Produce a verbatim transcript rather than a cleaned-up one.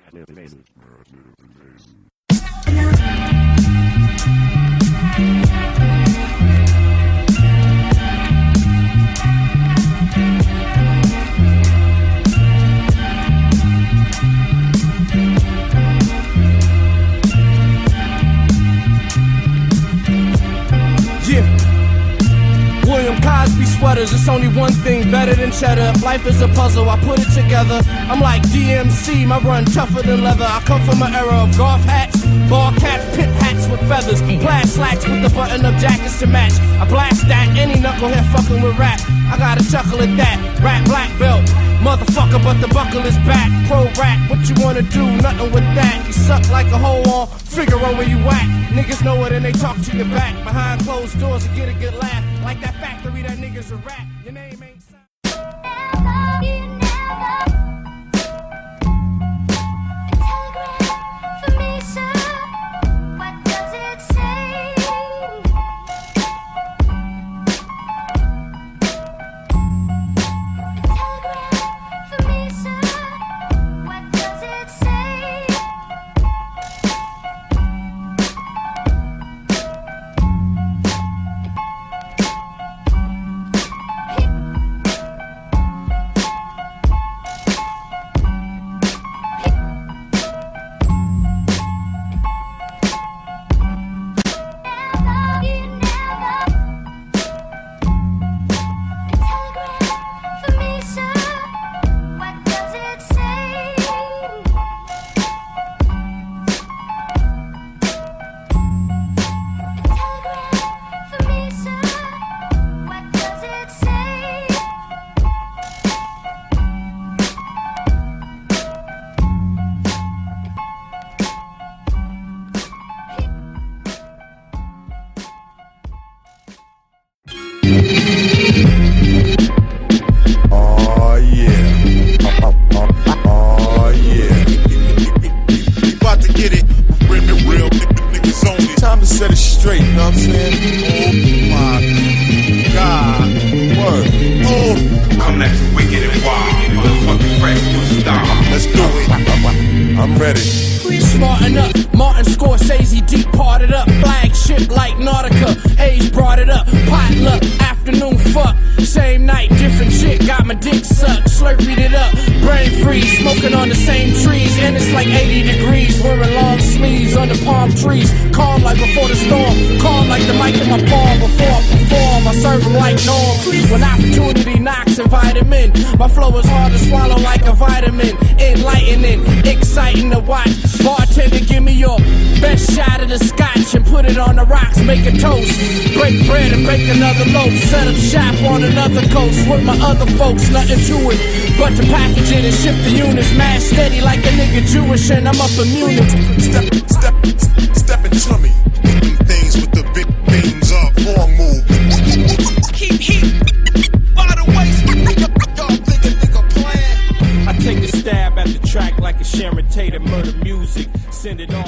It's only one thing better than cheddar. If life is a puzzle, I put it together. I'm like D M C, my run tougher than leather. I come from an era of golf hats, ball caps, pit hats with feathers, plaid slacks with the button-up jackets to match. I blast that, any knucklehead fucking with rap. I gotta chuckle at that, rap black belt. Motherfucker, but the buckle is back. Pro rap, what you wanna do? Nothing with that. You suck like a hole on Figaro where you whack. Niggas know it and they talk to your back. Behind closed doors to get a good laugh. Like that factory that niggas a rap. Your name ain't sound. With my other folks, nothing to it but to package it and ship the units. Mad steady like a nigga Jewish, and I'm up in Munich. Step, step, step into me. Things with the big beams up, long move. Keep heat by the waist. Y'all think a nigga plan? I take a stab at the track like a Sharon Tatum murder music. Send it on.